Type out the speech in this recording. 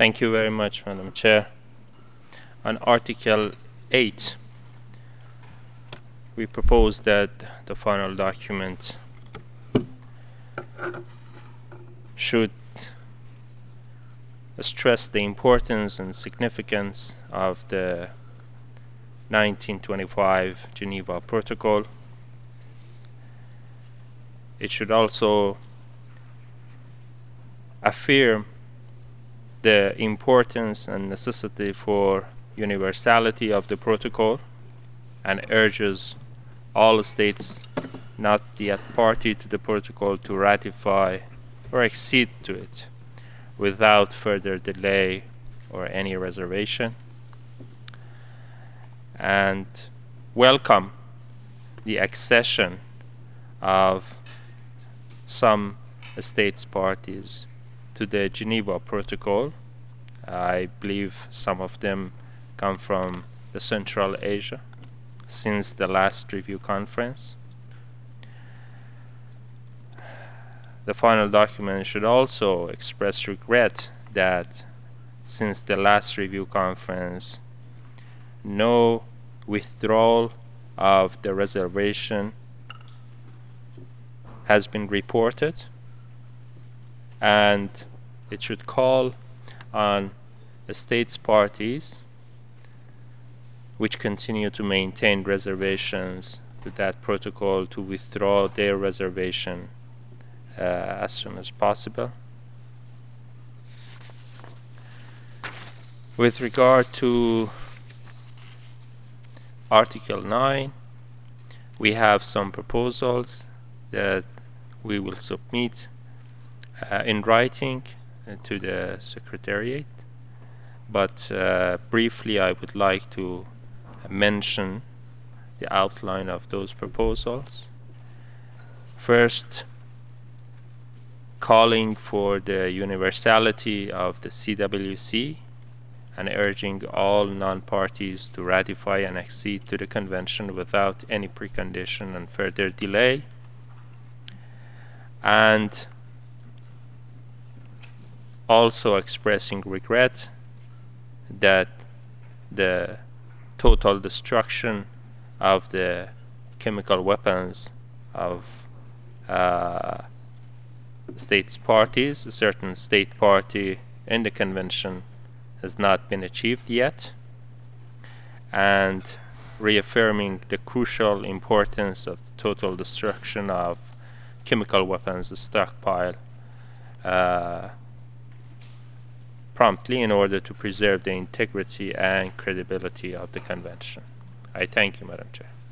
Thank you very much, Madam Chair. On Article 8, we propose that the final document should stress the importance and significance of the 1925 Geneva Protocol. It should also affirm the importance and necessity for universality of the protocol and urges all states not yet party to the protocol to ratify or accede to it without further delay or any reservation, and welcome the accession of some states parties to the Geneva Protocol. I believe some of them come from the Central Asia since the last review conference. The final document should also express regret that since the last review conference, no withdrawal of the reservation has been reported, and it should call on the states parties which continue to maintain reservations to that protocol to withdraw their reservation as soon as possible. With regard to Article 9, we have some proposals that we will submit in writing to the Secretariat, but briefly I would like to mention the outline of those proposals. First, calling for the universality of the CWC and urging all non-parties to ratify and accede to the convention without any precondition and further delay, and also expressing regret that the total destruction of the chemical weapons of states parties, a certain state party in the convention, has not been achieved yet, and reaffirming the crucial importance of the total destruction of chemical weapons stockpile promptly in order to preserve the integrity and credibility of the convention. I thank you, Madam Chair.